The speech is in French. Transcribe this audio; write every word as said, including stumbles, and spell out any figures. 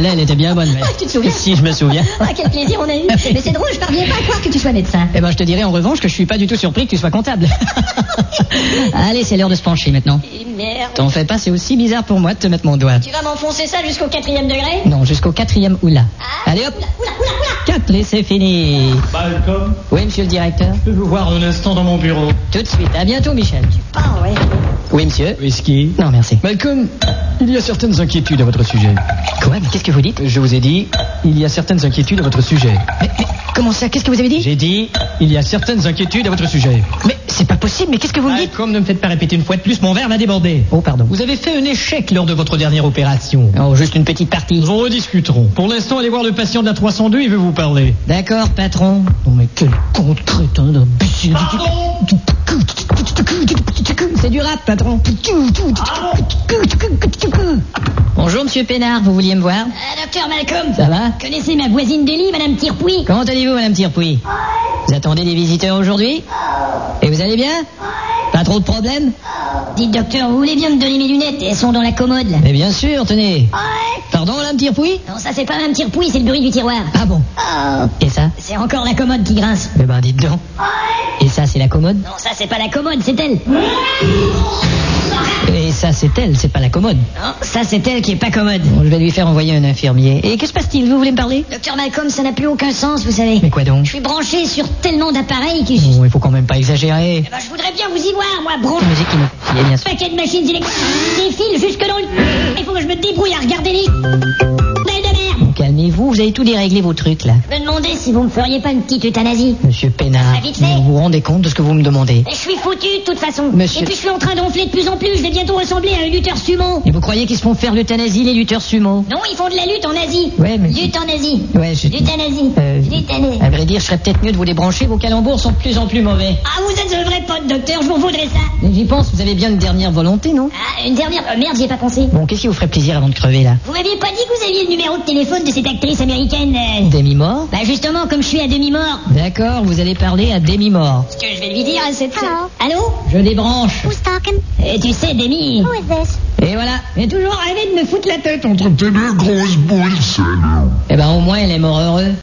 Celle-là, elle était bien bonne. Mais... Ah, tu te souviens? Si, je me souviens. Ah, quel plaisir on a eu. Mais c'est drôle, je parviens pas à croire que tu sois médecin. Eh ben, je te dirais en revanche que je suis pas du tout surpris que tu sois comptable. Allez, c'est l'heure de se pencher maintenant. Et merde. T'en fais pas, c'est aussi bizarre pour moi de te mettre mon doigt. Tu vas m'enfoncer ça jusqu'au quatrième degré? Non, jusqu'au quatrième oula. Ah, Allez hop. Oula, oula, oula, oula. Quatre, c'est fini. Malcolm, Oui, monsieur le directeur. je peux vous voir un instant dans mon bureau. Tout de suite. À bientôt, Michel. Ah, ouais. Oui, monsieur. Whisky. Non, merci. Malcolm, il y a certaines inquiétudes à votre sujet. Quoi? Mais qu'est-ce que vous dites? Je vous ai dit, il y a certaines inquiétudes à votre sujet. Mais, mais comment ça? Qu'est-ce que vous avez dit? J'ai dit, il y a certaines inquiétudes à votre sujet. Mais c'est pas possible, mais qu'est-ce que vous me dites? Malcolm, ne me faites pas répéter une fois de plus, mon verre va déborder. Oh, pardon. Vous avez fait un échec lors de votre dernière opération. Oh, juste une petite partie. Nous en rediscuterons. Pour l'instant, allez voir le patient de la trois cent deux, il veut vous parler. D'accord, patron. Non mais quel con de crétin d'imbécile. C'est du rap, patron. Bonjour, monsieur Pénard, vous vouliez me voir? Ah, docteur Malcolm. Ça va? Connaissez ma voisine de lit, madame Tirepouy? Comment allez-vous, madame Tirepouy? Vous attendez des visiteurs aujourd'hui? Et vous allez bien? Pas trop de problèmes? Dites, docteur, vous voulez bien me donner mes lunettes? Elles sont dans la commode, là. Mais bien sûr, tenez. Ouais. Pardon, madame Tirepouy? Non, ça c'est pas madame Tirepouy, c'est le bruit du tiroir. Ah bon? Oh. Et ça? C'est encore la commode qui grince. Eh ben, dites donc. Et ça, c'est la commode? Non, ça c'est pas la commode, c'est elle. Et ça, c'est elle, c'est pas la commode. Non, ça c'est elle qui est pas commode. Bon, je vais lui faire envoyer un infirmier. Et que se passe-t-il? Vous voulez me parler? Docteur Malcolm, ça n'a plus aucun sens, vous savez. Mais quoi donc? Je suis branché sur tellement d'appareils que je... Bon, il faut quand même pas exagérer. Eh ben, je voudrais bien vous y voir, moi, branché. La musique qui me fait chier, bien sûr. Paquet de machines électriques, des fils jusque dans le... Il faut que je me débrouille à regarder les... Belle de merde. Calmez-vous, vous avez tout déréglé vos trucs, là. Je me demandais si vous me feriez pas une petite euthanasie. Monsieur Pénard, Ça, vite fait. vous vous rendez compte de ce que vous me demandez? Mais je suis foutu de toute façon. Monsieur- Et puis je suis en train d'enfler de plus en plus. Je vais bientôt ressembler à un lutteur sumo. Et vous croyez qu'ils se font faire l'euthanasie, les lutteurs sumo? Non, ils font de la lutte en Asie. Ouais, mais- Lutte en Asie. Ouais, je... L'euthanasie. Euh, L'euthanasie. À vrai dire, je serais peut-être mieux de vous débrancher, vos calembours sont de plus en plus mauvais. Ah, vous êtes un vrai pote, docteur. Je vous voudrais ça. Mais j'y pense, vous avez bien une dernière volonté, non? Ah, une dernière... euh, merde, j'y ai pas pensé. Bon, qu'est-ce qui vous ferait plaisir avant de crever, là? Vous m'aviez pas dit que vous aviez le numéro de téléphone de cette actrice américaine euh... Demi-mort? Bah justement, comme je suis à demi-mort. D'accord, vous allez parler à demi-mort. Ce que je vais lui dire à cette... Hello. Allô? Je débranche. Who's talking? Et tu sais, Demi... Who is this? Et voilà. J'ai toujours rêvé de me foutre la tête. Entre tes deux grosses boules, salut. Eh ben, au moins, elle est mort heureux.